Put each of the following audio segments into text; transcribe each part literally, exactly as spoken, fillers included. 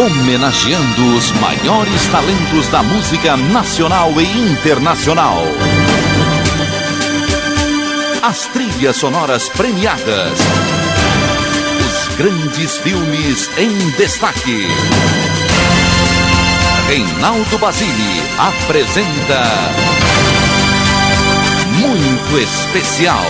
homenageando os maiores talentos da música nacional e internacional. As trilhas sonoras premiadas. Os grandes filmes em destaque. Reinaldo Basile apresenta Muito Especial.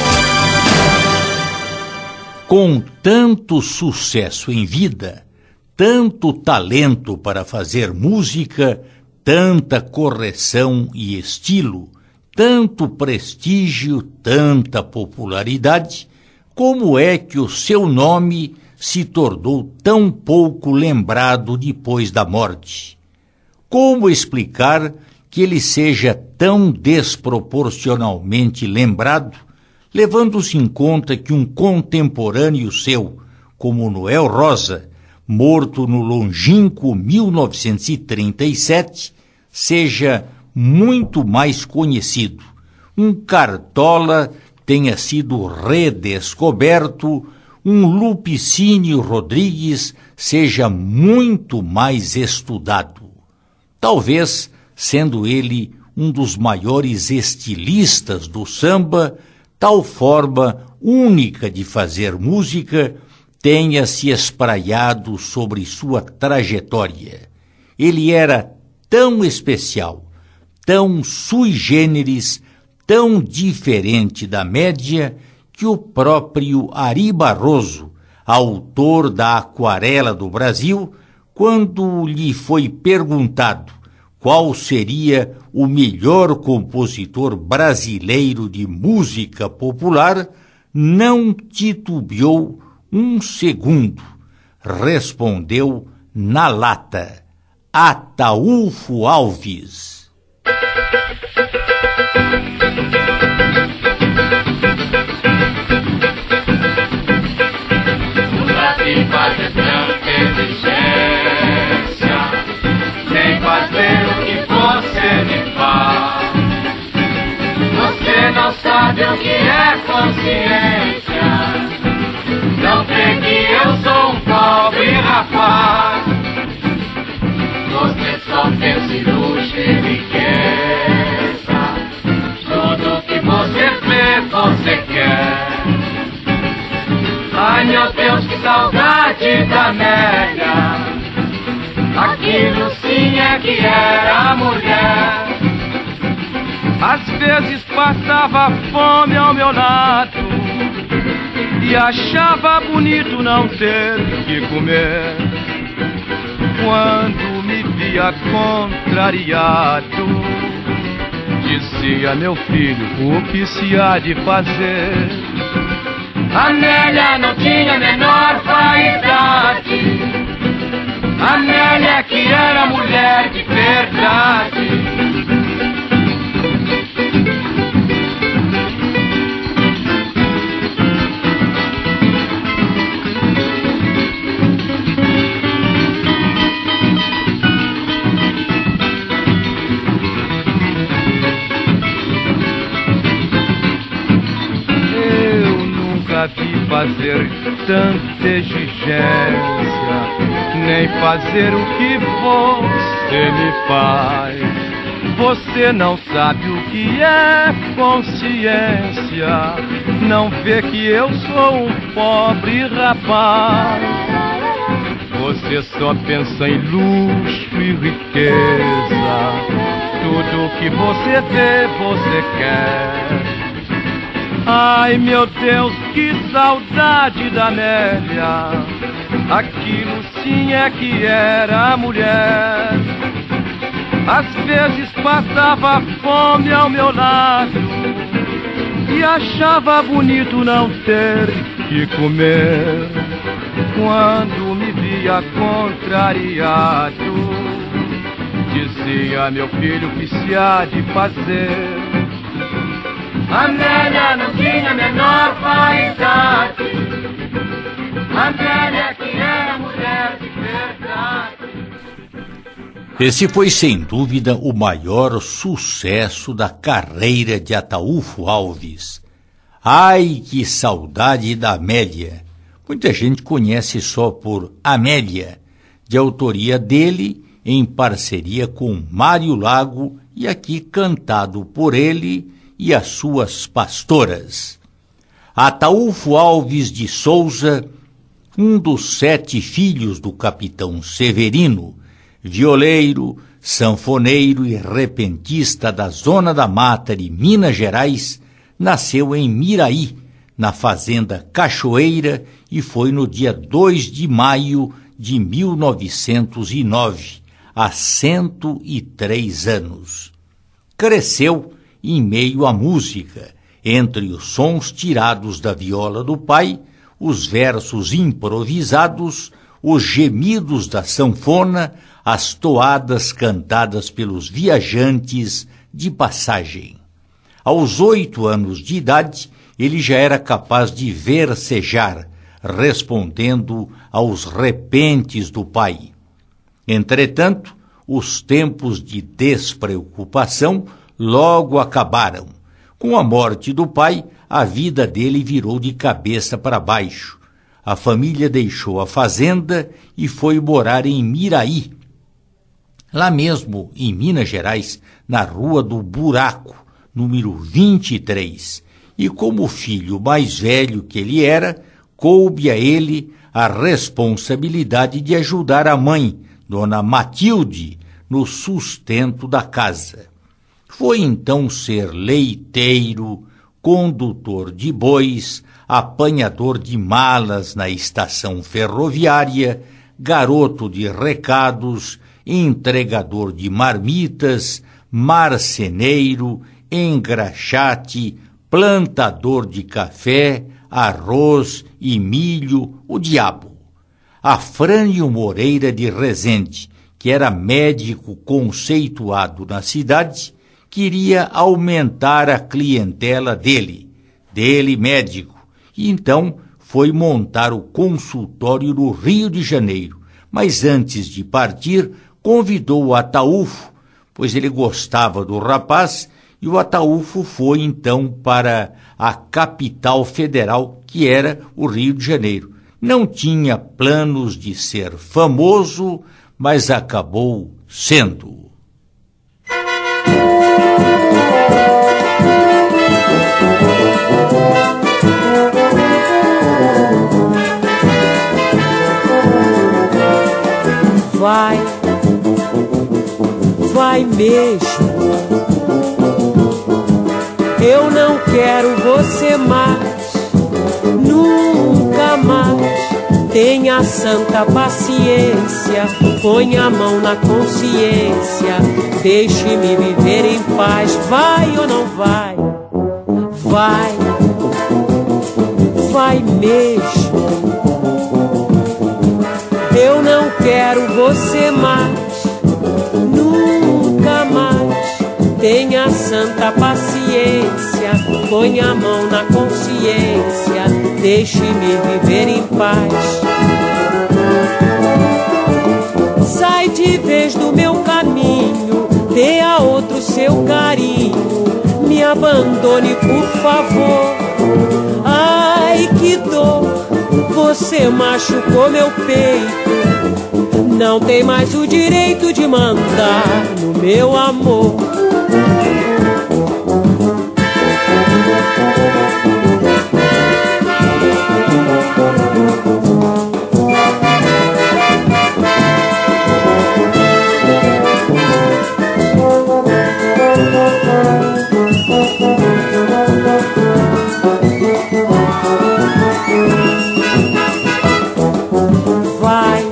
Com tanto sucesso em vida, tanto talento para fazer música, tanta correção e estilo, tanto prestígio, tanta popularidade, como é que o seu nome se tornou tão pouco lembrado depois da morte? Como explicar que ele seja tão desproporcionalmente lembrado, levando-se em conta que um contemporâneo seu, como Noel Rosa, morto no longínquo mil novecentos e trinta e sete, seja muito mais conhecido. Um Cartola tenha sido redescoberto, um Lupicínio Rodrigues seja muito mais estudado. Talvez, sendo ele um dos maiores estilistas do samba, tal forma única de fazer música tenha se espraiado sobre sua trajetória. Ele era tão especial, tão sui generis, tão diferente da média, que o próprio Ari Barroso, autor da Aquarela do Brasil, quando lhe foi perguntado qual seria o melhor compositor brasileiro de música popular, não titubeou um segundo. Respondeu na lata: Ataúfo Alves. O Brasil faz tanta exigência, sem fazer o que você me faz. Você não sabe o que é consciência, não vê que eu sou um pobre rapaz. Você só pensa em luxo e riqueza, tudo que você vê, você quer. Ai meu Deus, que saudade da Amélia, aquilo sim é que era mulher. Às vezes passava fome ao meu lado e achava bonito não ter que comer. Quando me via contrariado, dizia: meu filho, o que se há de fazer? Amélia não tinha a menor vaidade, Amélia que era mulher de verdade. Vi fazer tanta exigência, nem fazer o que você me faz. Você não sabe o que é consciência, não vê que eu sou um pobre rapaz. Você só pensa em luxo e riqueza, tudo que você vê, você quer. Ai meu Deus, que saudade da Amélia, aquilo sim é que era mulher. Às vezes passava fome ao meu lado e achava bonito não ter que comer. Quando me via contrariado, dizia: meu filho, o que se há de fazer? Amélia não tinha a menor vaidade, Amélia que era mulher de verdade. Esse foi, sem dúvida, o maior sucesso da carreira de Ataúfo Alves. Ai, que saudade da Amélia! Muita gente conhece só por Amélia, de autoria dele, em parceria com Mário Lago, e aqui cantado por ele e as suas pastoras. Ataúfo Alves de Souza, um dos sete filhos do capitão Severino, violeiro, sanfoneiro e repentista da Zona da Mata de Minas Gerais, nasceu em Miraí, na fazenda Cachoeira, e foi no dia dois de maio de mil novecentos e nove, há cento e três anos. Cresceu em meio à música, entre os sons tirados da viola do pai, os versos improvisados, os gemidos da sanfona, as toadas cantadas pelos viajantes de passagem. Aos oito anos de idade, ele já era capaz de versejar, respondendo aos repentes do pai. Entretanto, os tempos de despreocupação logo acabaram. Com a morte do pai, a vida dele virou de cabeça para baixo. A família deixou a fazenda e foi morar em Miraí, lá mesmo em Minas Gerais, na Rua do Buraco, número vinte e três. E como filho mais velho que ele era, coube a ele a responsabilidade de ajudar a mãe, Dona Matilde, no sustento da casa. Foi então ser leiteiro, condutor de bois, apanhador de malas na estação ferroviária, garoto de recados, entregador de marmitas, marceneiro, engraxate, plantador de café, arroz e milho, o diabo. Afrânio Moreira de Rezende, que era médico conceituado na cidade, queria aumentar a clientela dele, dele médico, e então foi montar o consultório no Rio de Janeiro. Mas antes de partir, convidou o Ataúfo, pois ele gostava do rapaz, e o Ataúfo foi então para a capital federal, que era o Rio de Janeiro. Não tinha planos de ser famoso, mas acabou sendo. Vai, vai mesmo. Eu não quero você mais, nunca mais. Tenha santa paciência, põe a mão na consciência, deixe-me viver em paz. Vai ou não vai? Vai, vai mesmo. Eu não quero você mais, nunca mais. Tenha santa paciência, põe a mão na consciência, deixe-me viver em paz. Sai de vez do meu caminho, dê a outro seu carinho, me abandone por favor. Ai, que dor, você machucou meu peito, não tem mais o direito de mandar no meu amor. Vai,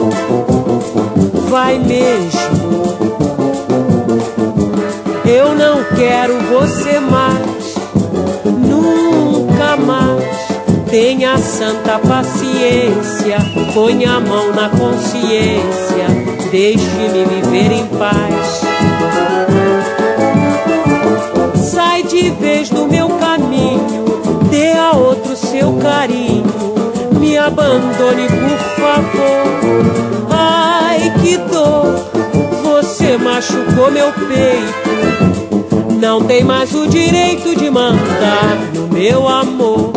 vai mesmo. Eu não quero você mais, nunca mais. Tenha santa paciência, põe a mão na consciência, deixe-me viver em paz. Sai de vez do meu caminho, dê a outro seu carinho, me abandone por favor. Ai, que dor, você machucou meu peito, não tem mais o direito de mandar no meu amor.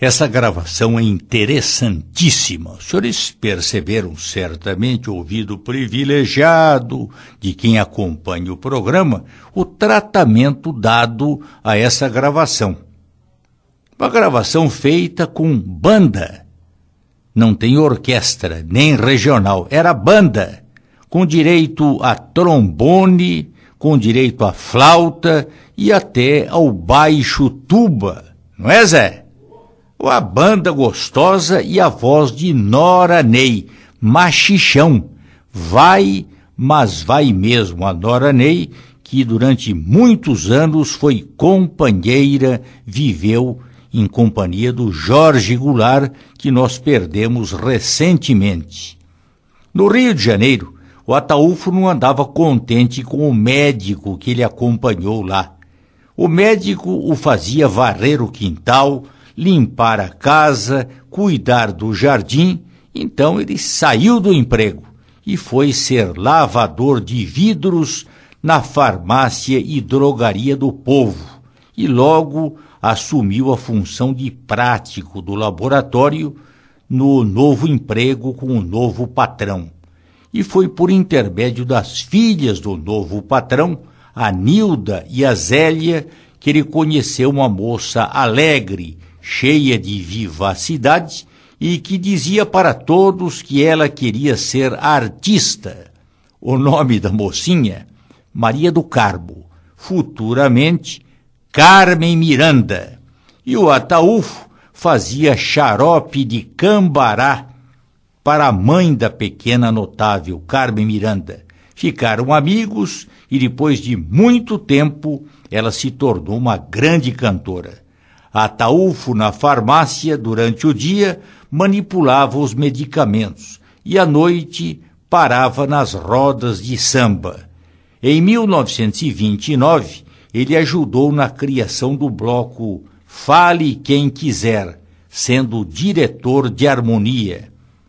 Essa gravação é interessantíssima. Os senhores perceberam certamente, ouvido privilegiado de quem acompanha o programa, o tratamento dado a essa gravação. Uma gravação feita com banda. Não tem orquestra, nem regional. Era banda, com direito a trombone, com direito a flauta e até ao baixo tuba. Não é, Zé? A banda gostosa e a voz de Nora Ney, machichão. Vai, mas vai mesmo a Nora Ney, que durante muitos anos foi companheira, viveu em companhia do Jorge Goulart, que nós perdemos recentemente. No Rio de Janeiro, o Ataúfo não andava contente com o médico que ele acompanhou lá. O médico o fazia varrer o quintal, limpar a casa, cuidar do jardim. Então ele saiu do emprego e foi ser lavador de vidros na farmácia e drogaria do Povo, e logo assumiu a função de prático do laboratório no novo emprego com o novo patrão. E foi por intermédio das filhas do novo patrão, a Nilda e a Zélia, que ele conheceu uma moça alegre, cheia de vivacidade, e que dizia para todos que ela queria ser artista. O nome da mocinha, Maria do Carmo, futuramente Carmen Miranda. E o Ataúfo fazia xarope de cambará para a mãe da pequena notável Carmen Miranda. Ficaram amigos e depois de muito tempo ela se tornou uma grande cantora. Ataúfo, na farmácia, durante o dia, manipulava os medicamentos e à noite parava nas rodas de samba. Em mil novecentos e vinte e nove, ele ajudou na criação do bloco Fale Quem Quiser, sendo diretor de harmonia.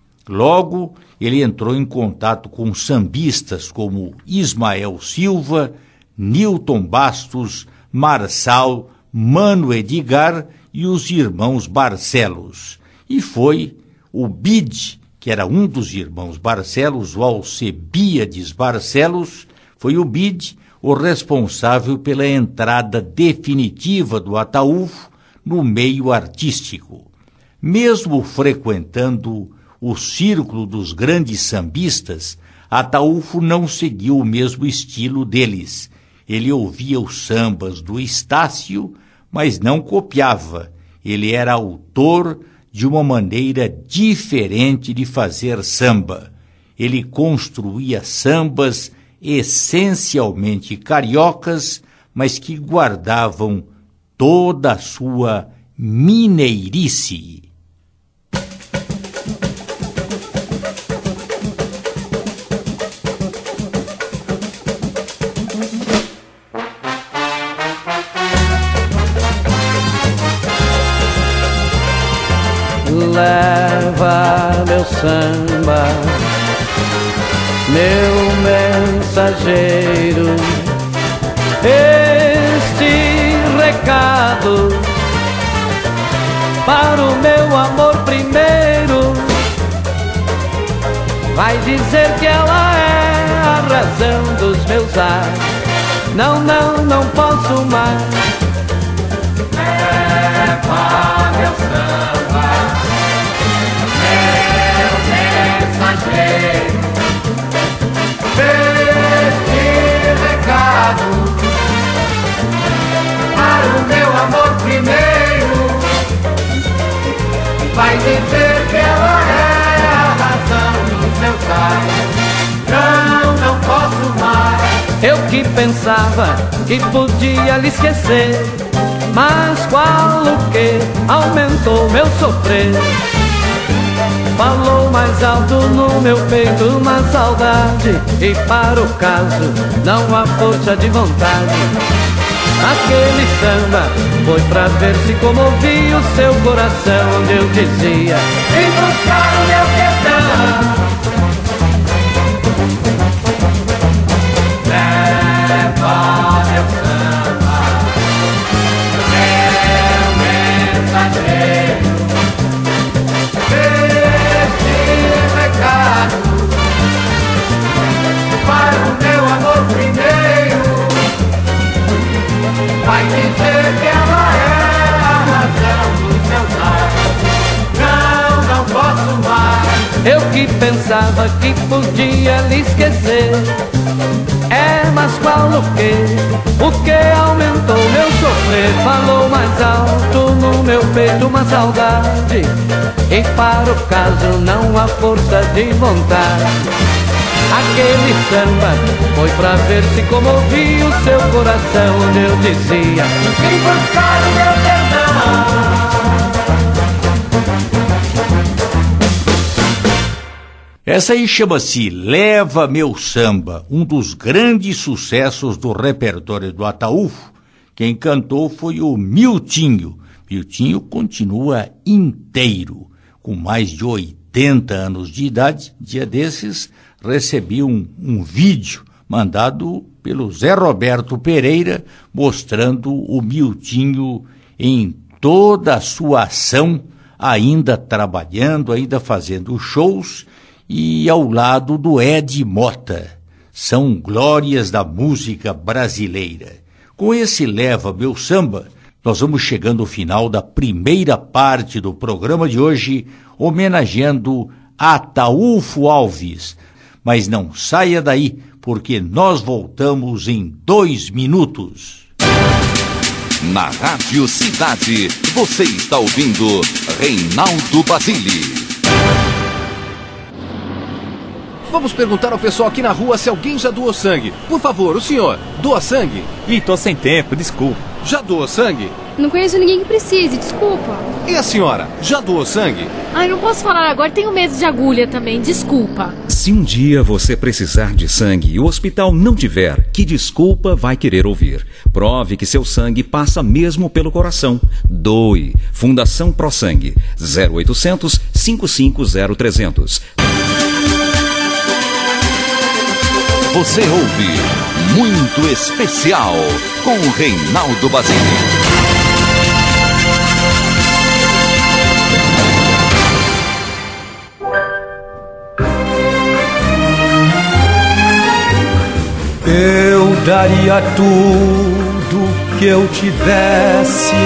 Logo, ele entrou em contato com sambistas como Ismael Silva, Nilton Bastos, Marçal, Mano Edgar e os irmãos Barcelos. E foi o Bide, que era um dos irmãos Barcelos, o Alcebiades Barcelos, foi o Bide o responsável pela entrada definitiva do Ataúfo no meio artístico. Mesmo frequentando o círculo dos grandes sambistas, Ataúfo não seguiu o mesmo estilo deles. Ele ouvia os sambas do Estácio, mas não copiava. Ele era autor de uma maneira diferente de fazer samba. Ele construía sambas essencialmente cariocas, mas que guardavam toda a sua mineirice. Leva meu samba, meu mensageiro, este recado para o meu amor primeiro. Vai dizer que ela é a razão dos meus ares. Não, não, não posso mais. Leva meu samba, mensageiro, este recado para o meu amor primeiro. Vai dizer que ela é a razão dos meus ares. Não, não posso mais. Eu que pensava que podia lhe esquecer, mas qual o que aumentou meu sofrer. Falou mais alto no meu peito uma saudade, e para o caso não há força de vontade. Aquele samba foi pra ver se comovia o seu coração, onde eu dizia: vem buscar o meu perdão. Leva meu samba, meu mensageiro, pensava que podia lhe esquecer. É, mas qual o que? O que aumentou meu sofrer? Falou mais alto no meu peito uma saudade, e para o caso não há força de vontade. Aquele samba foi pra ver se comovia o seu coração, onde eu dizia: vem buscar o meu perdão. Essa aí chama-se Leva Meu Samba, um dos grandes sucessos do repertório do Ataúfo. Quem cantou foi o Miltinho. Miltinho continua inteiro, com mais de oitenta anos de idade. Dia desses, recebi um, um vídeo mandado pelo Zé Roberto Pereira, mostrando o Miltinho em toda a sua ação, ainda trabalhando, ainda fazendo shows, e ao lado do Ed Mota. São glórias da música brasileira. Com esse Leva Meu Samba, nós vamos chegando ao final da primeira parte do programa de hoje, homenageando Ataúfo Alves. Mas não saia daí, porque nós voltamos em dois minutos. Na Rádio Cidade, você está ouvindo Reinaldo Basile. Vamos perguntar ao pessoal aqui na rua se alguém já doou sangue. Por favor, o senhor, doa sangue? Ih, tô sem tempo, desculpa. Já doou sangue? Não conheço ninguém que precise, desculpa. E a senhora, já doou sangue? Ai, não posso falar agora, tenho medo de agulha também, desculpa. Se um dia você precisar de sangue e o hospital não tiver, que desculpa vai querer ouvir? Prove que seu sangue passa mesmo pelo coração. Doe. Fundação Pro Sangue. zero oitocentos, cinco cinco zero, trezentos. Você ouve Muito Especial com Reinaldo Basile. Eu daria tudo que eu tivesse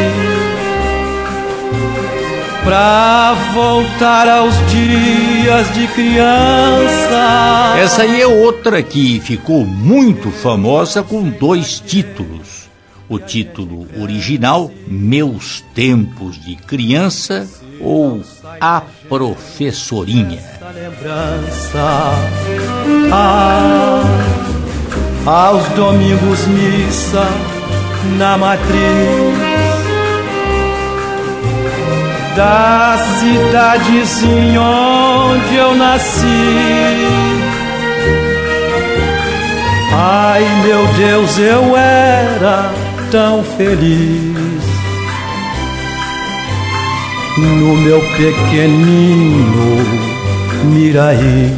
pra voltar aos dias de criança. Essa aí é outra que ficou muito famosa com dois títulos. O título original, Meus Tempos de Criança, ou A Professorinha. Lembrança, ah, aos domingos missa na matriz da cidadezinha onde eu nasci. Ai, meu Deus, eu era tão feliz no meu pequenino Miraí.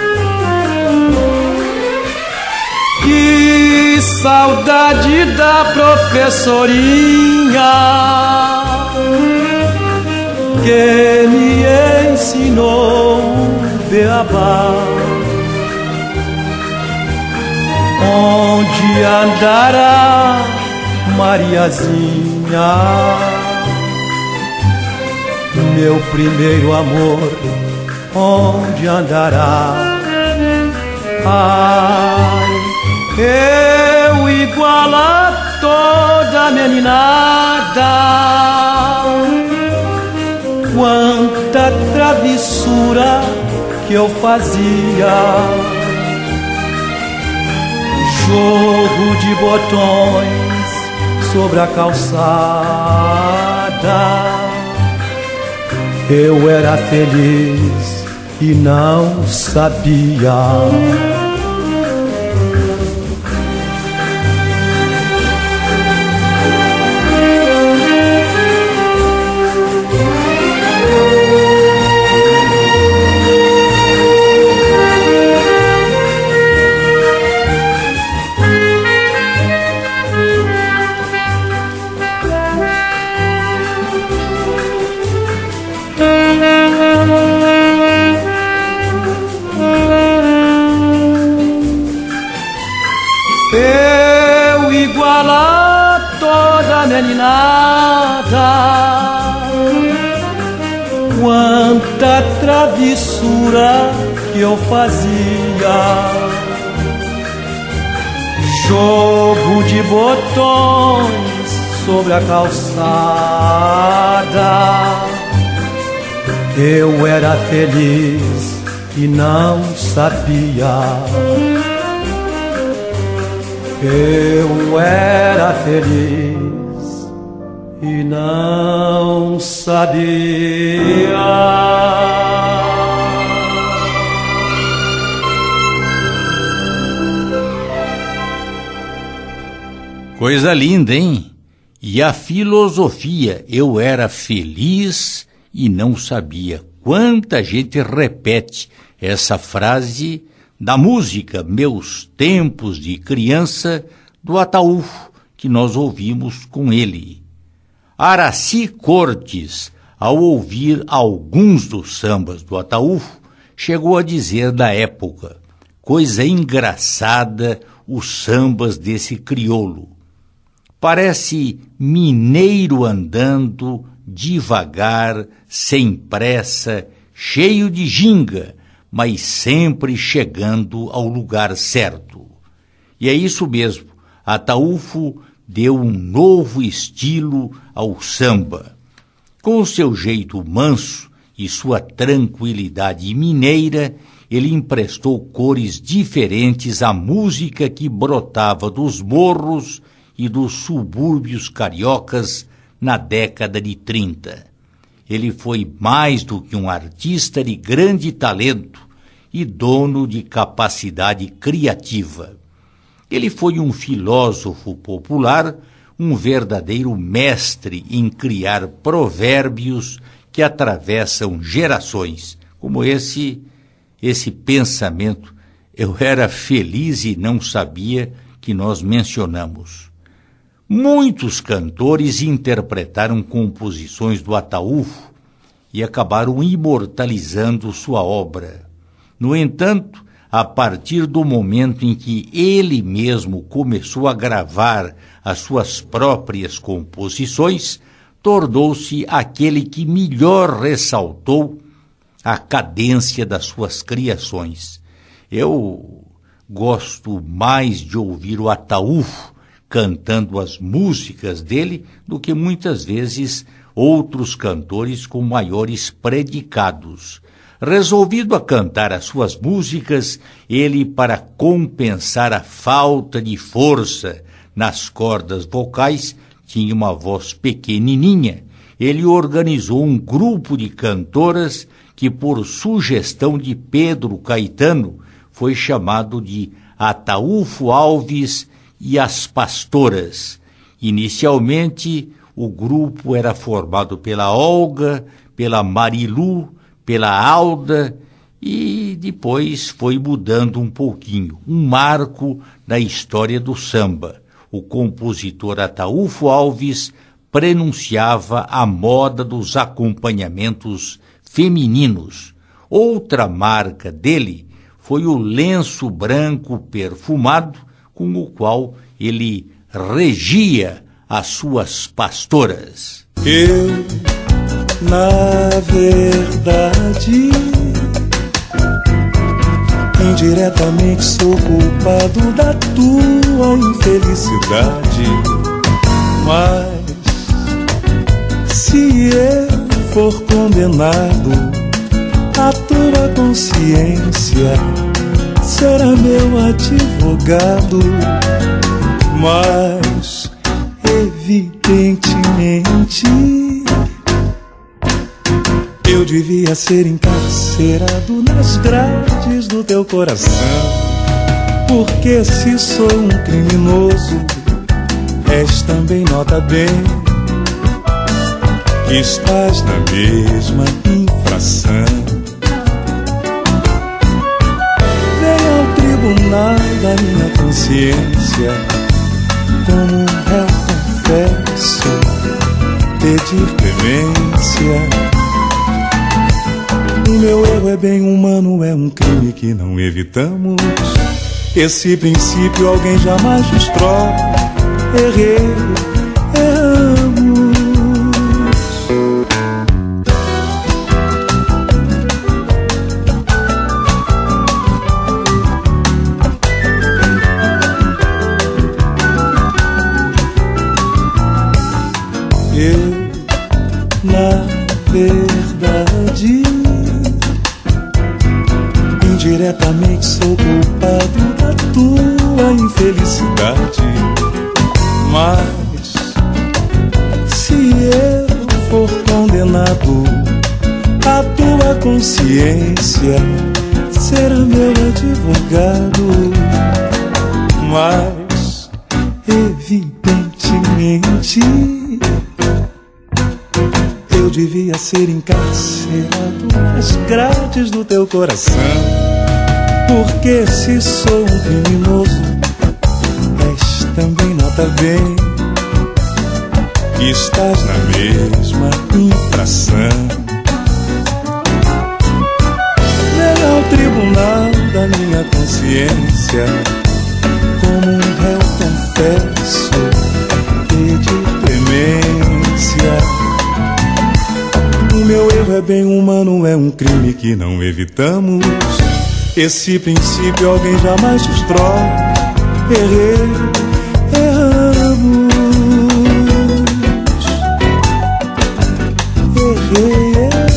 Que saudade da professorinha que me ensinou o beabá. Onde andará Mariazinha, meu primeiro amor, onde andará? Ai, eu igual a toda meninada, quanta travessura que eu fazia. Jogo de botões sobre a calçada, eu era feliz e não sabia. Eu igual a toda meninada, quanta travessura que eu fazia jogo de botões sobre a calçada. Eu era feliz e não sabia. Eu era feliz e não sabia. Coisa linda, hein? E a filosofia, eu era feliz e não sabia. Quanta gente repete essa frase da música Meus Tempos de Criança, do Ataúfo, que nós ouvimos com ele. Araci Cortes, ao ouvir alguns dos sambas do Ataúfo, chegou a dizer da época: coisa engraçada os sambas desse crioulo. Parece mineiro andando devagar, sem pressa, cheio de ginga, mas sempre chegando ao lugar certo. E é isso mesmo, Ataúfo deu um novo estilo ao samba. Com seu jeito manso e sua tranquilidade mineira, ele emprestou cores diferentes à música que brotava dos morros e dos subúrbios cariocas na década de trinta. Ele foi mais do que um artista de grande talento e dono de capacidade criativa. Ele foi um filósofo popular, um verdadeiro mestre em criar provérbios que atravessam gerações, como esse, esse pensamento, eu era feliz e não sabia, que nós mencionamos. Muitos cantores interpretaram composições do Ataúfo e acabaram imortalizando sua obra. No entanto, a partir do momento em que ele mesmo começou a gravar as suas próprias composições, tornou-se aquele que melhor ressaltou a cadência das suas criações. Eu gosto mais de ouvir o Ataúfo cantando as músicas dele do que muitas vezes outros cantores com maiores predicados. Resolvido a cantar as suas músicas, ele, para compensar a falta de força nas cordas vocais, tinha uma voz pequenininha. Ele organizou um grupo de cantoras que, por sugestão de Pedro Caetano, foi chamado de Ataúfo Alves e as Pastoras. Inicialmente, o grupo era formado pela Olga, pela Marilu, pela Alda, e depois foi mudando um pouquinho. Um marco na história do samba. O compositor Ataúfo Alves prenunciava a moda dos acompanhamentos femininos. Outra marca dele foi o lenço branco perfumado, com o qual ele regia as suas pastoras. Eu, na verdade, indiretamente sou culpado da tua infelicidade. Mas se eu for condenado, a tua consciência será meu advogado. Mas evidentemente eu devia ser encarcerado nas grades do teu coração, porque se sou um criminoso, és também, nota bem, que estás na mesma infração. Venha ao tribunal da minha consciência, como um réu confesso, pedir clemência. O meu erro é bem humano, é um crime que não evitamos. Esse princípio alguém jamais destrói. Errei, erramos. culpado da tua infelicidade. Mas se eu for condenado, a tua consciência será meu advogado. Mas evidentemente eu devia ser encarcerado nas grades do teu coração, porque se sou um criminoso, és também nota bem que estás na mesma infração. Venha ao tribunal da minha consciência, como um réu confesso e de clemência. O meu erro é bem humano, é um crime que não evitamos. Esse princípio alguém jamais destrói. Errei, erramos. Errei,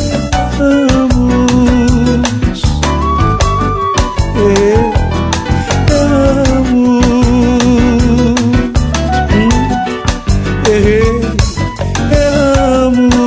erramos. Errei, erramos. Errei, erramos.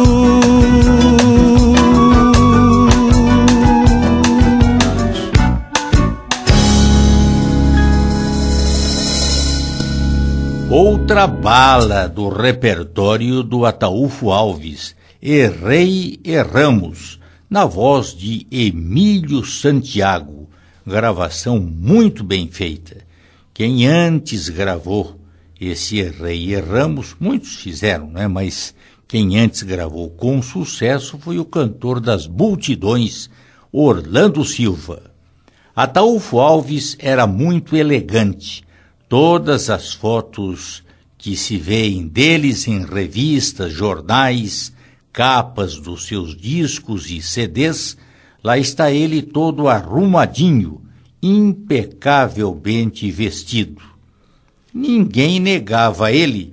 Outra bala do repertório do Ataúfo Alves, Errei, Erramos, na voz de Emílio Santiago, gravação muito bem feita. Quem antes gravou esse Errei, Erramos, muitos fizeram, né? Mas quem antes gravou com sucesso foi o cantor das multidões, Orlando Silva. Ataúfo Alves era muito elegante. Todas as fotos que se veem deles em revistas, jornais, capas dos seus discos e C Ds, lá está ele todo arrumadinho, impecavelmente vestido. Ninguém negava a ele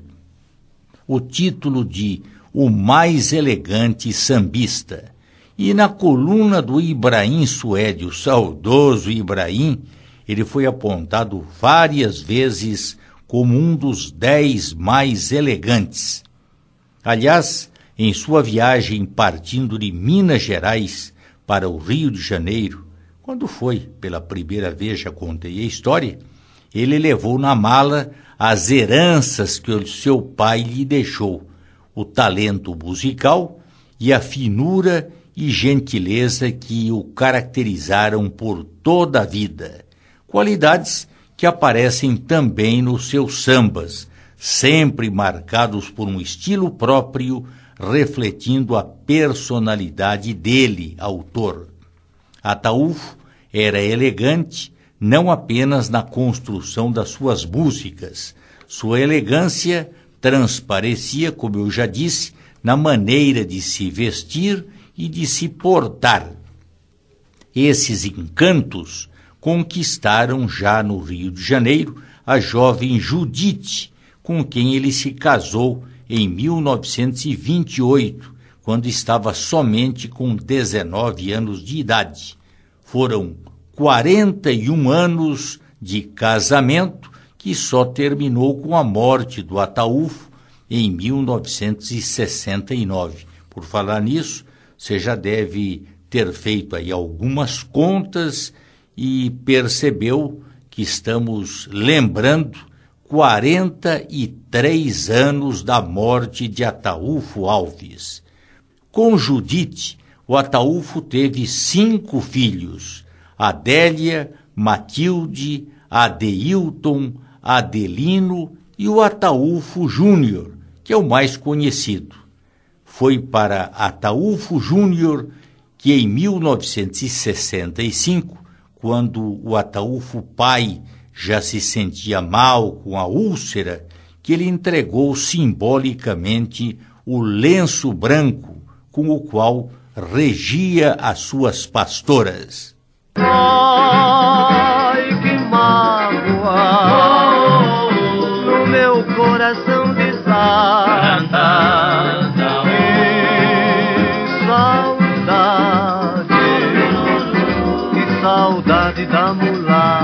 o título de o mais elegante sambista. E na coluna do Ibrahim Suede, o saudoso Ibrahim, ele foi apontado várias vezes como um dos dez mais elegantes. Aliás, em sua viagem partindo de Minas Gerais para o Rio de Janeiro, quando foi pela primeira vez, já contei a história, ele levou na mala as heranças que o seu pai lhe deixou, o talento musical e a finura e gentileza que o caracterizaram por toda a vida. Qualidades que aparecem também nos seus sambas, sempre marcados por um estilo próprio, refletindo a personalidade dele, autor. Ataúfo era elegante não apenas na construção das suas músicas. Sua elegância transparecia, como eu já disse, na maneira de se vestir e de se portar. Esses encantos conquistaram já no Rio de Janeiro a jovem Judite, com quem ele se casou em mil novecentos e vinte e oito, quando estava somente com dezenove anos de idade. Foram quarenta e um anos de casamento que só terminou com a morte do Ataúfo em mil novecentos e sessenta e nove. Por falar nisso, você já deve ter feito aí algumas contas e percebeu que estamos lembrando quarenta e três anos da morte de Ataúfo Alves. Com Judite, o Ataúfo teve cinco filhos: Adélia, Matilde, Adeilton, Adelino e o Ataúfo Júnior, que é o mais conhecido. Foi para Ataúfo Júnior que em mil novecentos e sessenta e cinco, quando o Ataúfo pai já se sentia mal com a úlcera, que ele entregou simbolicamente o lenço branco com o qual regia as suas pastoras. Ai, que mágoa no meu coração de santa, saudade, que saudade da mulata.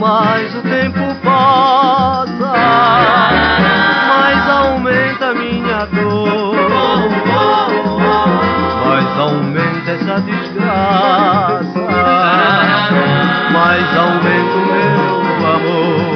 mais o tempo passa, mais aumenta a minha dor, mais aumenta essa desgraça, mais aumenta o meu amor.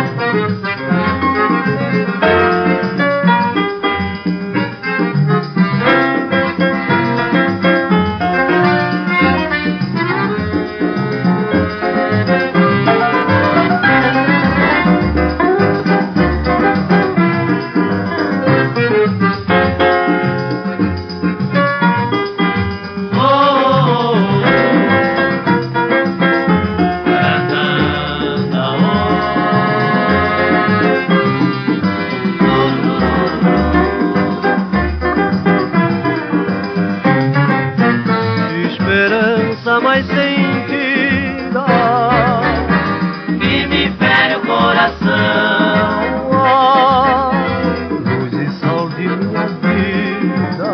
Mas sentida que me fere o coração, ah, luz e sol de minha vida,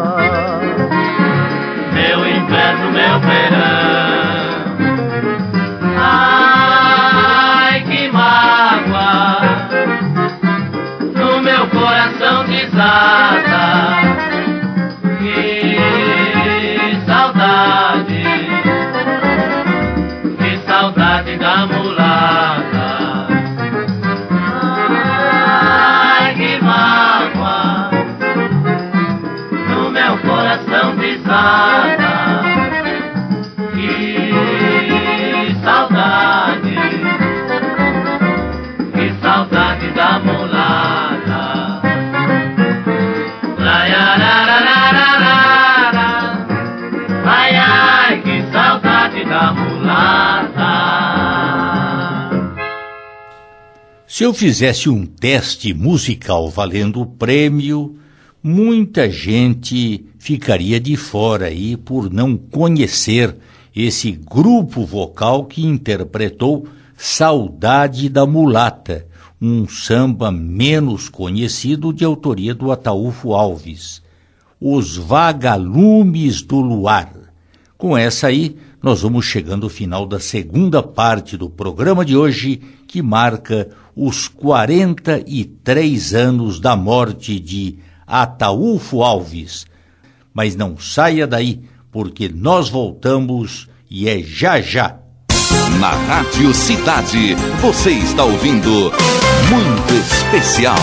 meu inverno, meu verão. Ai, que mágoa no meu coração desata, que saudade, saudade da mulata. Ai, que mágoa no meu coração desata, que saudade, que saudade da mulata. Ai, ai, que saudade da mulata. Se eu fizesse um teste musical valendo o prêmio, muita gente ficaria de fora aí por não conhecer esse grupo vocal que interpretou Saudade da Mulata, um samba menos conhecido de autoria do Ataúfo Alves. Os Vagalumes do Luar. Com essa aí, nós vamos chegando ao final da segunda parte do programa de hoje, que marca os quarenta e três anos da morte de Ataúfo Alves. Mas não saia daí, porque nós voltamos e é já já. Na Rádio Cidade, você está ouvindo Muito Especial.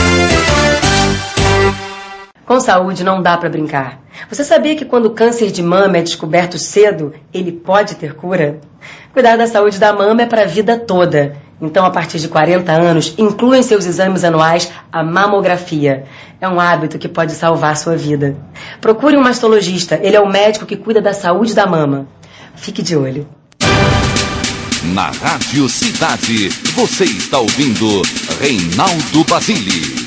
Com saúde não dá para brincar. Você sabia que quando o câncer de mama é descoberto cedo, ele pode ter cura? Cuidar da saúde da mama é para a vida toda. Então, a partir de quarenta anos, inclua em seus exames anuais a mamografia. É um hábito que pode salvar sua vida. Procure um mastologista, ele é o médico que cuida da saúde da mama. Fique de olho. Na Rádio Cidade, você está ouvindo Reinaldo Basile.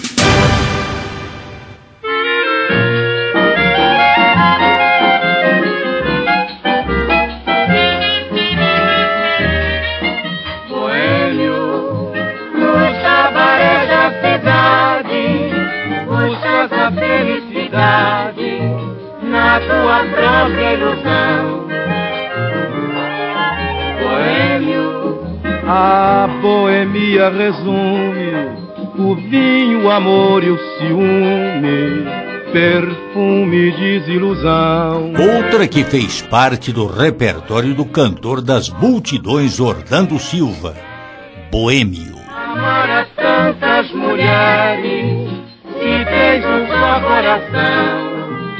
Na tua própria ilusão, boêmio. A boemia resume o vinho, o amor e o ciúme, perfume, desilusão. Outra que fez parte do repertório do cantor das multidões Orlando Silva, Boêmio. Amar a tantas mulheres, se tens um só coração.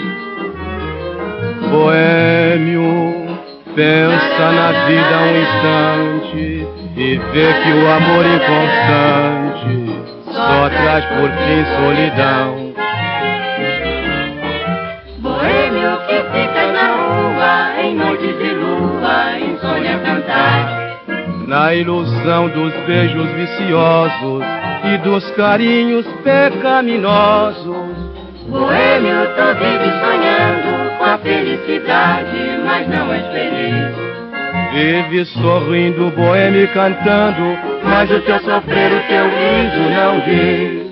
Boêmio, pensa na vida um instante e vê que o amor inconstante só traz por fim solidão. Boêmio que fica na rua em noites de lua, insônia cantar. Na ilusão dos beijos viciosos e dos carinhos pecaminosos. Boêmio, tu vives sonhando com a felicidade, mas não és feliz. Vive sorrindo, boêmio cantando, mas o teu sofrer, o teu riso não diz.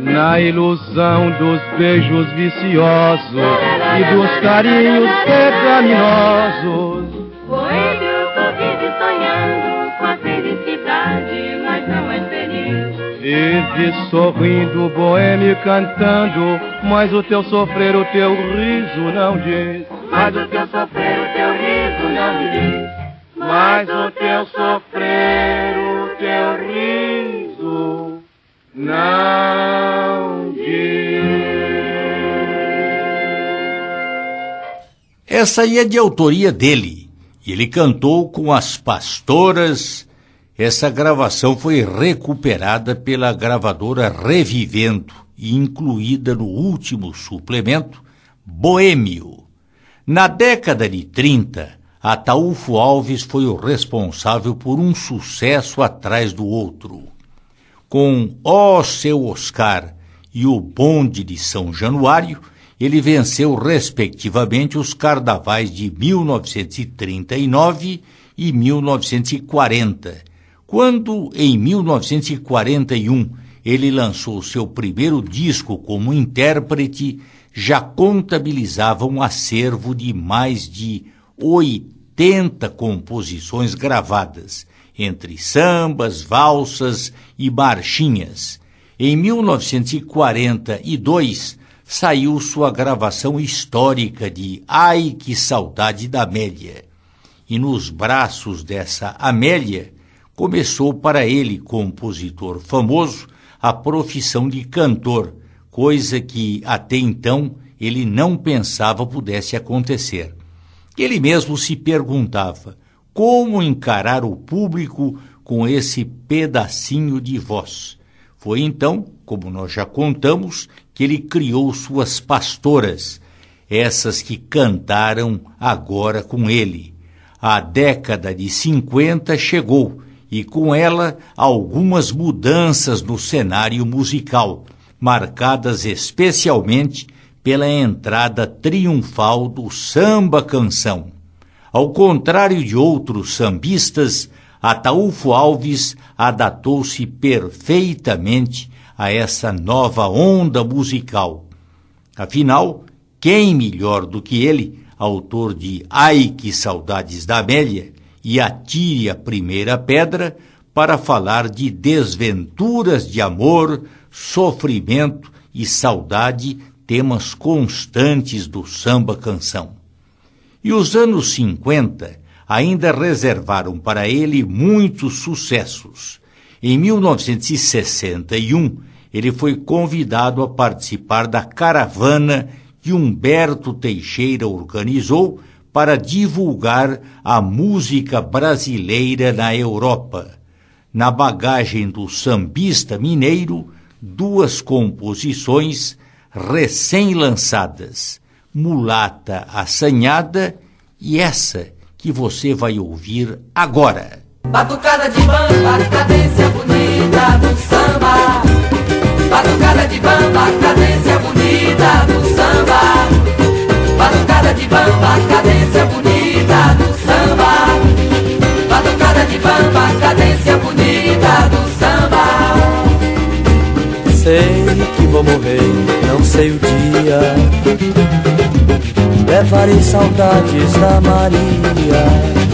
na ilusão dos beijos viciosos e dos carinhos pecaminosos. Boêmio sorrindo e sonhando com a felicidade, mas não é feliz. Vive sorrindo, boêmio cantando, mas o teu sofrer, o teu riso não diz. Mas o teu sofrer, o teu riso não diz. Mas o teu sofrer, o teu riso não diz. Essa aí é de autoria dele, e ele cantou com as Pastoras. Essa gravação foi recuperada pela gravadora Revivendo e incluída no último suplemento, Boêmio. Na década de trinta, Ataúfo Alves foi o responsável por um sucesso atrás do outro. Com Ó Seu Oscar e O Bonde de São Januário, ele venceu respectivamente os carnavais de mil novecentos e trinta e nove e mil novecentos e quarenta, quando, em mil novecentos e quarenta e um, ele lançou seu primeiro disco como intérprete, já contabilizava um acervo de mais de oitenta composições gravadas, entre sambas, valsas e marchinhas. Em mil novecentos e quarenta e dois, saiu sua gravação histórica de Ai, que Saudade da Amélia. E nos braços dessa Amélia, começou para ele, compositor famoso, a profissão de cantor, coisa que até então ele não pensava pudesse acontecer. Ele mesmo se perguntava como encarar o público com esse pedacinho de voz. Foi então, como nós já contamos, que ele criou suas Pastoras, essas que cantaram agora com ele. A década de cinquenta chegou, e com ela algumas mudanças no cenário musical, marcadas especialmente pela entrada triunfal do samba-canção. Ao contrário de outros sambistas, Ataúfo Alves adaptou-se perfeitamente a essa nova onda musical. Afinal, quem melhor do que ele, autor de Ai, que Saudades da Amélia e Atire a Primeira Pedra, para falar de desventuras de amor, sofrimento e saudade, temas constantes do samba-canção. E os anos cinquenta ainda reservaram para ele muitos sucessos. Em mil novecentos e sessenta e um, ele foi convidado a participar da caravana que Humberto Teixeira organizou para divulgar a música brasileira na Europa. Na bagagem do sambista mineiro, duas composições recém-lançadas, Mulata Assanhada e essa que você vai ouvir agora. Batucada de bamba, cadência bonita do samba. Batucada de bamba, cadência bonita do samba. Batucada de bamba, cadência bonita do samba. Batucada de bamba, cadência bonita do samba. Sei que vou morrer, não sei o dia. Levarei saudades da Maria.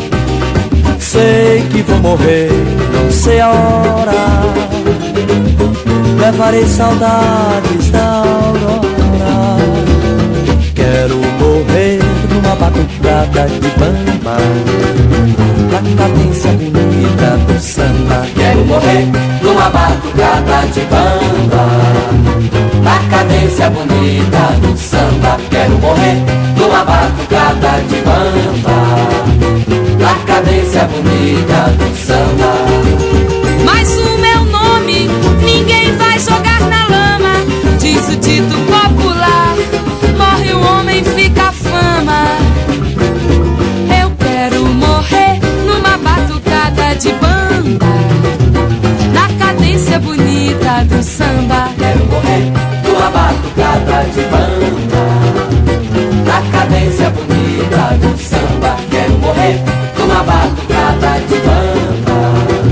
Sei que vou morrer, não sei a hora. Levarei saudades da aurora. Quero morrer numa batucada de bamba, na cadência bonita do samba. Quero morrer numa batucada de bamba, na cadência bonita do samba. Quero morrer numa batucada de bamba, na cadência bonita do samba. Mas o meu nome ninguém vai jogar na lama, diz o dito popular. Morre o homem, fica a fama. Eu quero morrer numa batucada de bamba, na cadência bonita do samba. Quero morrer numa batucada de bamba, na cadência bonita do samba. Quero morrer numa batucada de bamba,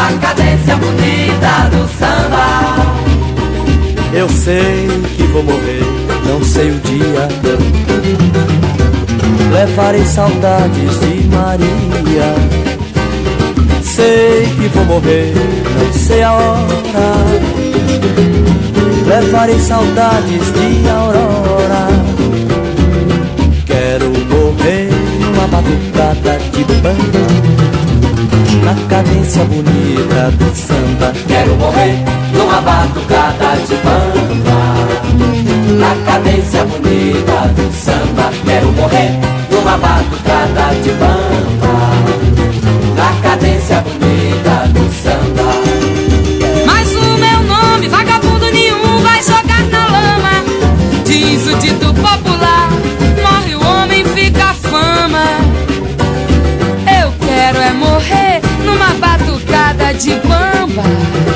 bamba, cadência bonita do samba. Eu sei que vou morrer, não sei o dia. Levarei saudades de Maria. Sei que vou morrer, não sei a hora. Levarei saudades de Aurora. Quero morrer numa batucada de bamba, na cadência bonita do samba. Quero morrer numa batucada de bamba, na cadência bonita do samba. Quero morrer numa batucada de bamba, na cadência bonita do samba. Mas o meu nome, vagabundo nenhum, vai jogar na lama. Diz o dito popular, morre o homem, fica a fama. Eu quero é morrer numa batucada de bamba,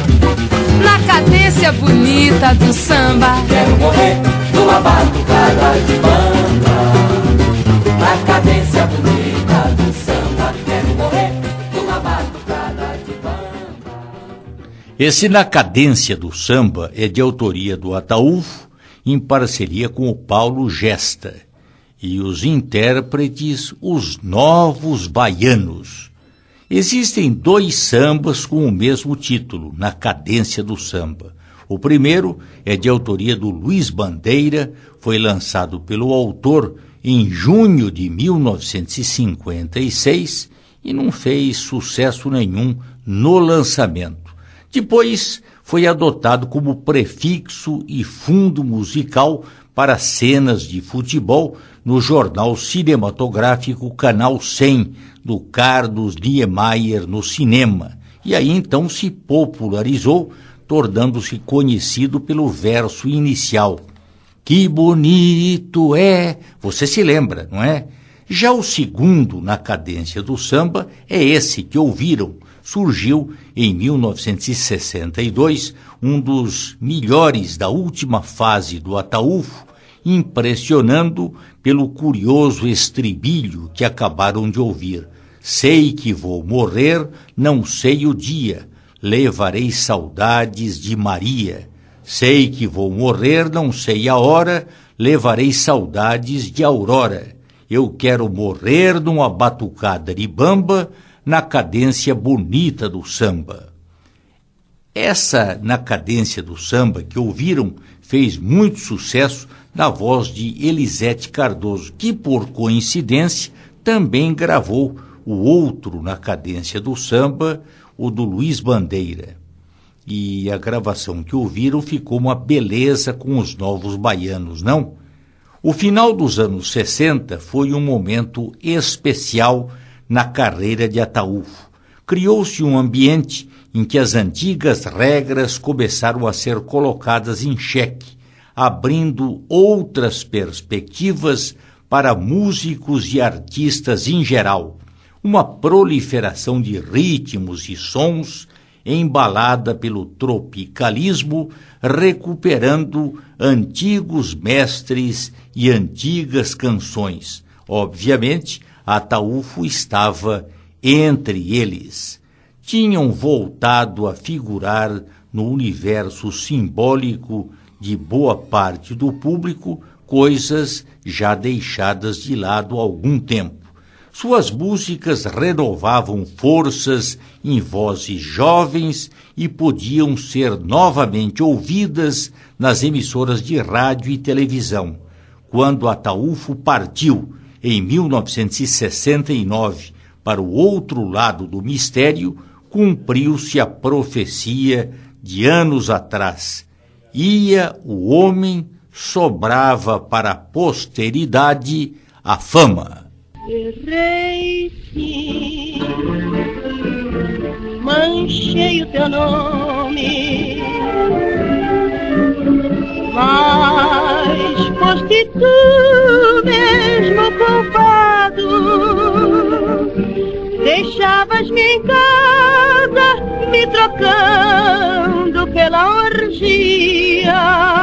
na cadência bonita do samba. Quero morrer numa batucada de bamba, na cadência bonita do samba. Quero morrer numa batucada de bamba. Esse Na Cadência do Samba é de autoria do Ataúfo, em parceria com o Paulo Gesta, e os intérpretes, os Novos Baianos. Existem dois sambas com o mesmo título, Na Cadência do Samba. O primeiro é de autoria do Luiz Bandeira, foi lançado pelo autor em junho de mil novecentos e cinquenta e seis e não fez sucesso nenhum no lançamento. Depois foi adotado como prefixo e fundo musical para cenas de futebol no jornal cinematográfico Canal cem, do Carlos Niemeyer no cinema, e aí então se popularizou, tornando-se conhecido pelo verso inicial. Que bonito é! Você se lembra, não é? Já o segundo, Na Cadência do Samba, é esse que ouviram. Surgiu em mil novecentos e sessenta e dois, um dos melhores da última fase do Ataúfo, impressionando pelo curioso estribilho que acabaram de ouvir. Sei que vou morrer, não sei o dia, levarei saudades de Maria. Sei que vou morrer, não sei a hora, levarei saudades de Aurora. Eu quero morrer numa batucada de bamba, na cadência bonita do samba. Essa Na Cadência do Samba que ouviram fez muito sucesso na voz de Elisete Cardoso, que por coincidência também gravou o outro Na Cadência do Samba, o do Luiz Bandeira. E a gravação que ouviram ficou uma beleza com os Novos Baianos, não? O final dos anos sessenta foi um momento especial na carreira de Ataúfo. Criou-se um ambiente em que as antigas regras começaram a ser colocadas em xeque, abrindo outras perspectivas para músicos e artistas em geral. Uma proliferação de ritmos e sons embalada pelo tropicalismo, recuperando antigos mestres e antigas canções. Obviamente, Ataúfo estava entre eles. Tinham voltado a figurar no universo simbólico de boa parte do público, coisas já deixadas de lado há algum tempo. Suas músicas renovavam forças em vozes jovens e podiam ser novamente ouvidas nas emissoras de rádio e televisão. Quando Ataúfo partiu, em mil novecentos e sessenta e nove, para o outro lado do mistério, cumpriu-se a profecia de anos atrás. Ia o homem, sobrava para a posteridade a fama. Errei sim, manchei o teu nome, mas foste tu mesmo culpado. Deixavas-me em casa, me trocando pela orgia,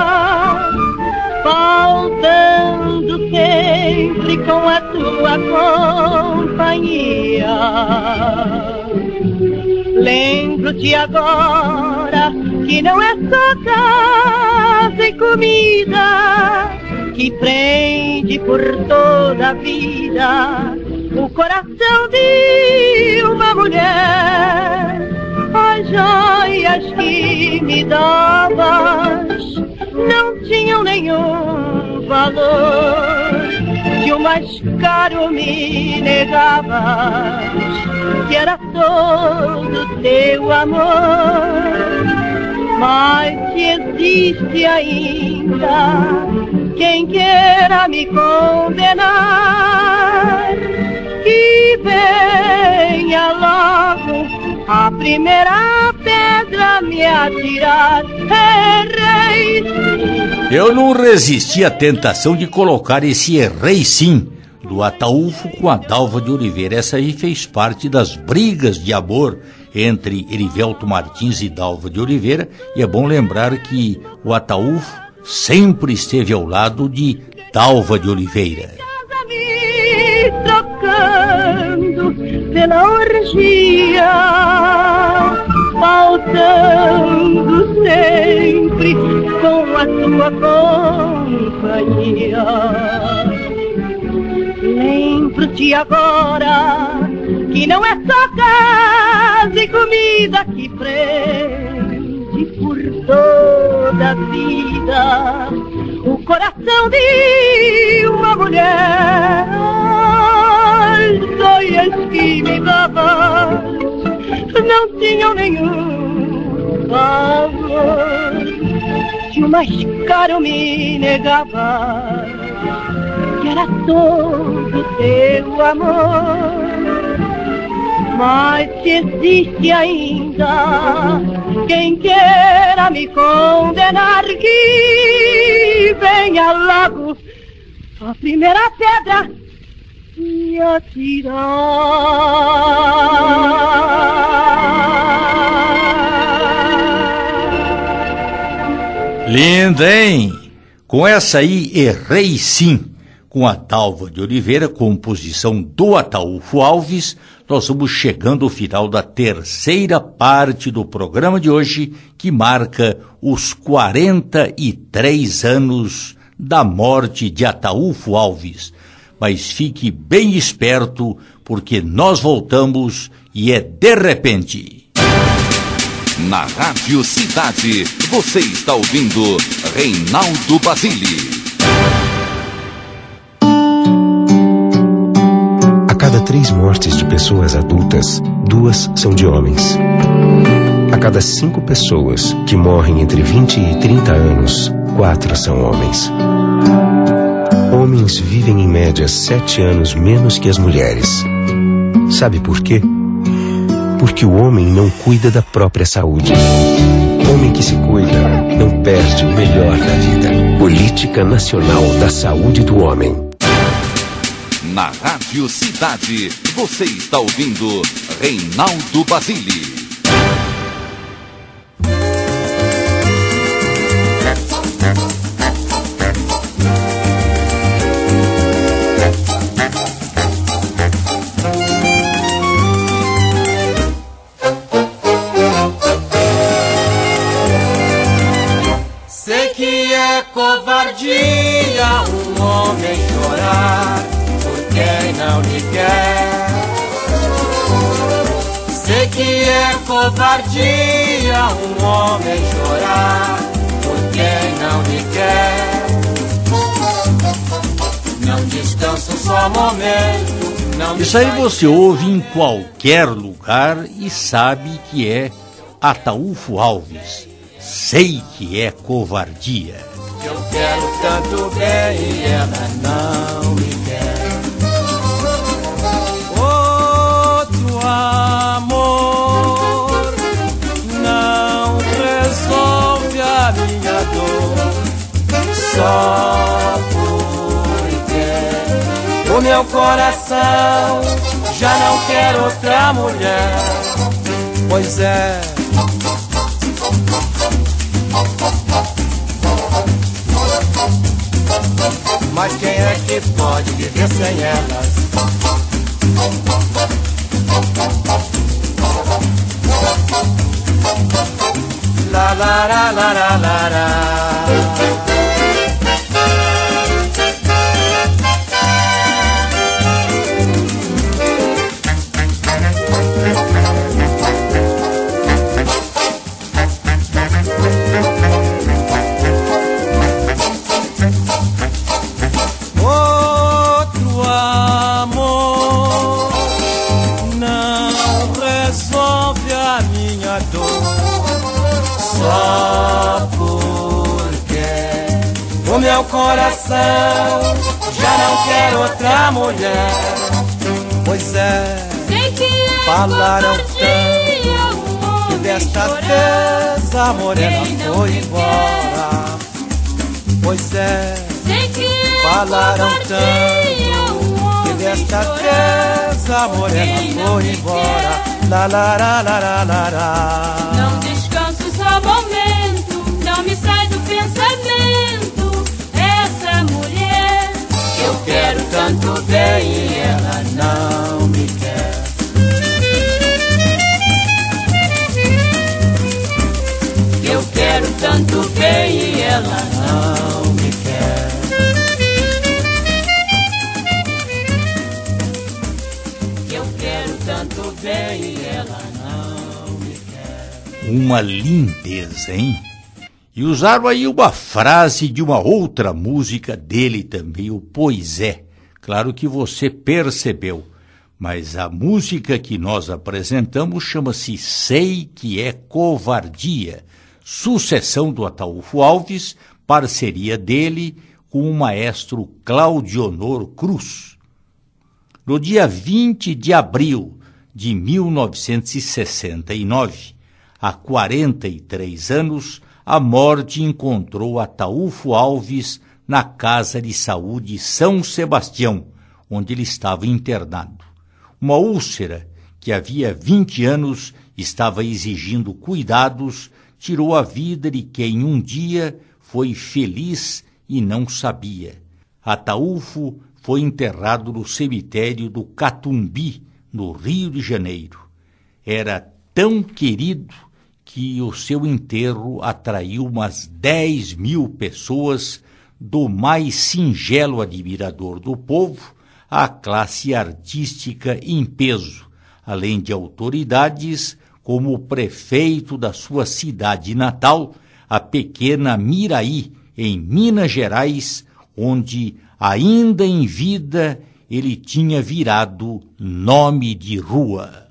faltando sempre com a tua companhia. Lembro-te agora que não é só casa e comida que prende por toda a vida o coração de uma mulher. As joias que me davas não tinham nenhum valor, que o mais caro me negavas, que era todo teu amor. Mas se existe ainda quem queira me condenar, que venha logo a primeira pedra me atirar. Errei. Eu não resisti à tentação de colocar esse Errei Sim do Ataúfo com a Dalva de Oliveira. Essa aí fez parte das brigas de amor entre Erivelto Martins e Dalva de Oliveira, e é bom lembrar que o Ataúfo sempre esteve ao lado de Dalva de Oliveira. Me trocando pela orgia, faltando sempre com a tua companhia. Lembro-te agora que não é só casa e comida que prende por toda a vida o coração de uma mulher. As joias que me davas não tinham nenhum valor, que o mais caro me negava, que era todo teu amor. Mas se existe ainda quem queira me condenar, que venha logo a primeira pedra me atirar. Linda, hein? Com essa aí, Errei Sim, com a Dalva de Oliveira, composição do Ataúfo Alves, nós vamos chegando ao final da terceira parte do programa de hoje, que marca os quarenta e três anos da morte de Ataúfo Alves. Mas fique bem esperto, porque nós voltamos e é de repente. Na Rádio Cidade, você está ouvindo Reinaldo Basile. A cada três mortes de pessoas adultas, duas são de homens. A cada cinco pessoas que morrem entre vinte e trinta anos, quatro são homens. Homens vivem em média sete anos menos que as mulheres. Sabe por quê? Porque o homem não cuida da própria saúde. Homem que se cuida não perde o melhor da vida. Política Nacional da Saúde do Homem. Na Rádio Cidade, você está ouvindo Reinaldo Basile. Sei que é covardia um homem chorar quem não lhe quer. Sei que é covardia um homem chorar por quem não lhe quer. Não descansa um só momento, não. Isso aí você ouve em qualquer lugar e sabe que é Ataúfo Alves. Sei que é covardia. Eu quero tanto bem e ela não me quer. Amor não resolve a minha dor, só porque o meu coração já não quer outra mulher. Pois é, mas quem é que pode viver sem elas? la la la la la la. Só porque o meu coração já não quer outra mulher. Pois é, falaram tanto que desta vez a morena foi embora. Pois é, falaram tanto que desta vez a morena foi embora. La la la la la la la. Não descanso só momento, não me sai do pensamento. Essa mulher eu quero tanto bem e ela não me quer. Eu quero tanto bem e ela não me quer. Eu quero tanto bem e ela não me quer. Uma lindeza, hein? E usaram aí uma frase de uma outra música dele também, o Pois é. Claro que você percebeu, mas a música que nós apresentamos chama-se Sei que é Covardia, sucessão do Ataúfo Alves, parceria dele com o maestro Claudionor Cruz. No dia vinte de abril de mil novecentos e sessenta e nove, há quarenta e três anos, a morte encontrou Ataúfo Alves na Casa de Saúde São Sebastião, onde ele estava internado. Uma úlcera que havia vinte anos estava exigindo cuidados, tirou a vida de quem um dia foi feliz e não sabia. Ataúfo foi enterrado no cemitério do Catumbi, no Rio de Janeiro. Era tão querido que o seu enterro atraiu umas dez mil pessoas, do mais singelo admirador do povo à classe artística em peso, além de autoridades como o prefeito da sua cidade natal, a pequena Miraí, em Minas Gerais, onde, ainda em vida, ele tinha virado nome de rua.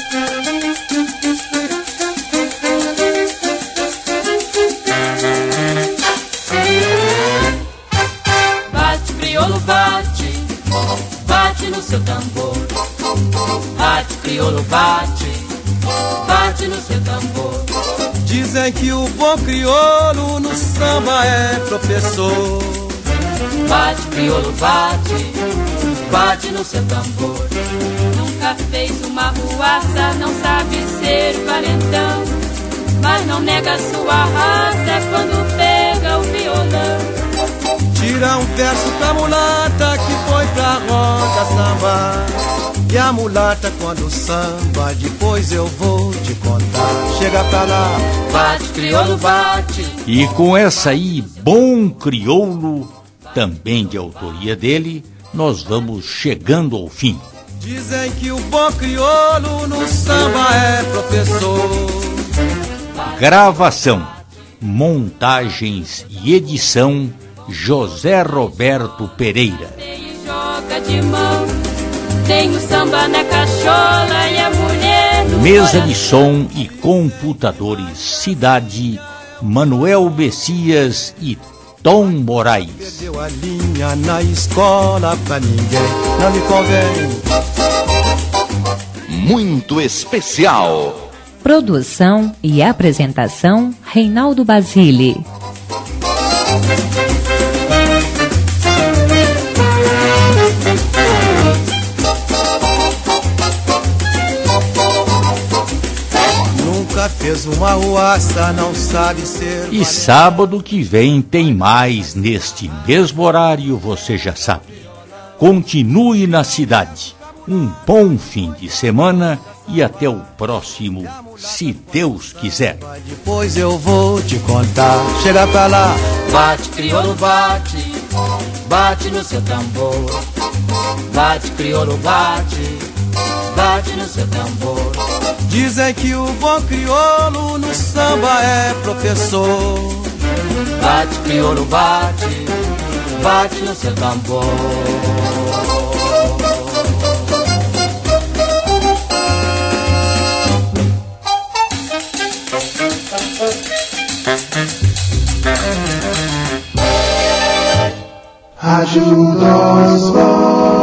Bate, crioulo, bate, bate no seu tambor. Bate, crioulo, bate, bate no seu tambor. Dizem que o bom crioulo no samba é professor. Bate, crioulo, bate, bate no seu tambor. Nunca fez uma ruaça, não sabe ser valentão, mas não nega sua raça quando pega o violão. Tira um verso pra mulata que foi pra roda samba. E a mulata quando samba, depois eu vou te contar. Chega pra lá, bate, crioulo, bate. E com essa aí, Bom Crioulo, também de autoria dele, nós vamos chegando ao fim. Dizem que o bom crioulo no samba é professor. Gravação, montagens e edição, José Roberto Pereira. Joga de mão, tem o samba na cachola e a mulher no Mesa de som e computadores, Cidade, Manuel Messias e Tom Moraes. Perdeu a linha na escola pra ninguém, não me convém. Muito especial. Produção e apresentação, Reinaldo Basile. Nunca fez uma ruaça, não sabe ser. E sábado que vem tem mais neste mesmo horário, você já sabe. Continue na cidade. Um bom fim de semana e até o próximo se Deus quiser. Depois eu vou te contar. Chega pra lá. Bate, crioulo, bate, bate no seu tambor. Bate, crioulo, bate, bate no seu tambor. Dizem que o bom crioulo no samba é professor. Bate, crioulo, bate, bate no seu tambor. Rádio Oswald.